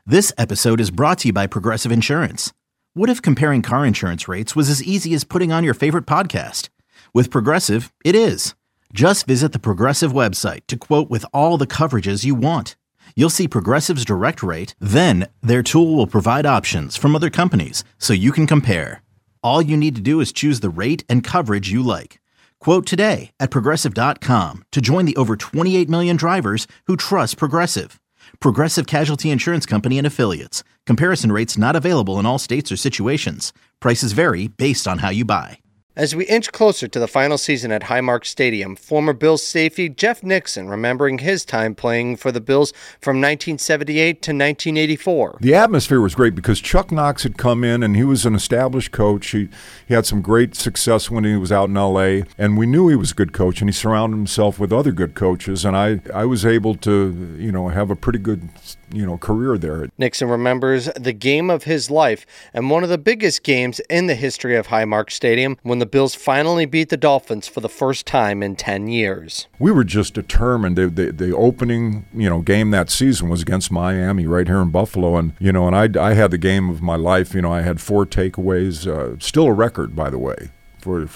This episode is brought to you by Progressive Insurance. What if comparing car insurance rates was as easy as putting on your favorite podcast? With Progressive, it is. Just visit the Progressive website to quote with all the coverages you want. You'll see Progressive's direct rate, then their tool will provide options from other companies so you can compare. All you need to do is choose the rate and coverage you like. Quote today at Progressive.com to join the over 28 million drivers who trust Progressive. Progressive Casualty Insurance Company and Affiliates. Comparison rates not available in all states or situations. Prices vary based on how you buy. As we inch closer to the final season at Highmark Stadium, former Bills safety Jeff Nixon remembering his time playing for the Bills from 1978 to 1984. The atmosphere was great because Chuck Knox had come in and he was an established coach. He had some great success when he was out in L.A., and we knew he was a good coach, and he surrounded himself with other good coaches, and I was able to, have a pretty good career there. Nixon remembers the game of his life and one of the biggest games in the history of Highmark Stadium when the Bills finally beat the Dolphins for the first time in 10 years. We were just determined. The opening, game that season was against Miami right here in Buffalo, and I had the game of my life. I had 4 takeaways, still a record, by the way, for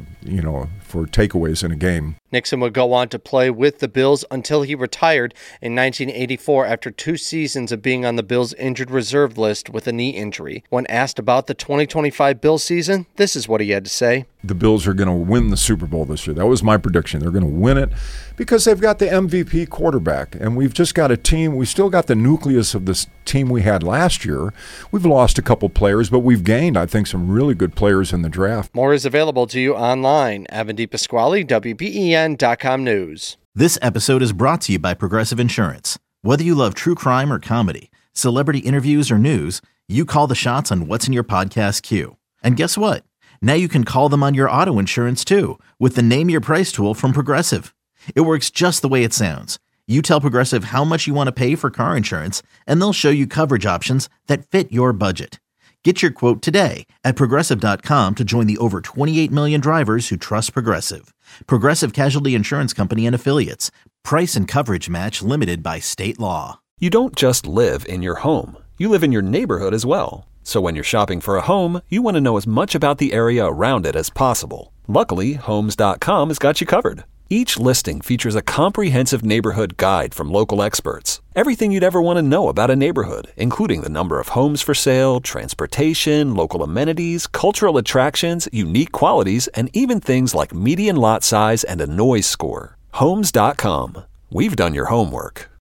takeaways in a game. Nixon would go on to play with the Bills until he retired in 1984 after 2 seasons of being on the Bills' injured reserve list with a knee injury. When asked about the 2025 Bills season, this is what he had to say. The Bills are going to win the Super Bowl this year. That was my prediction. They're going to win it because they've got the MVP quarterback, and we've just got a team. We still got the nucleus of this team we had last year. We've lost a couple players, but we've gained, I think, some really good players in the draft. More is available to you online. Avandeep Pasquale, WBEN.com News. This episode is brought to you by Progressive Insurance. Whether you love true crime or comedy, celebrity interviews or news, you call the shots on what's in your podcast queue. And guess what? Now you can call them on your auto insurance too with the Name Your Price tool from Progressive. It works just the way it sounds. You tell Progressive how much you want to pay for car insurance, and they'll show you coverage options that fit your budget. Get your quote today at Progressive.com to join the over 28 million drivers who trust Progressive. Progressive Casualty Insurance Company and Affiliates. Price and coverage match limited by state law. You don't just live in your home. You live in your neighborhood as well. So when you're shopping for a home, you want to know as much about the area around it as possible. Luckily, Homes.com has got you covered. Each listing features a comprehensive neighborhood guide from local experts. Everything you'd ever want to know about a neighborhood, including the number of homes for sale, transportation, local amenities, cultural attractions, unique qualities, and even things like median lot size and a noise score. Homes.com. We've done your homework.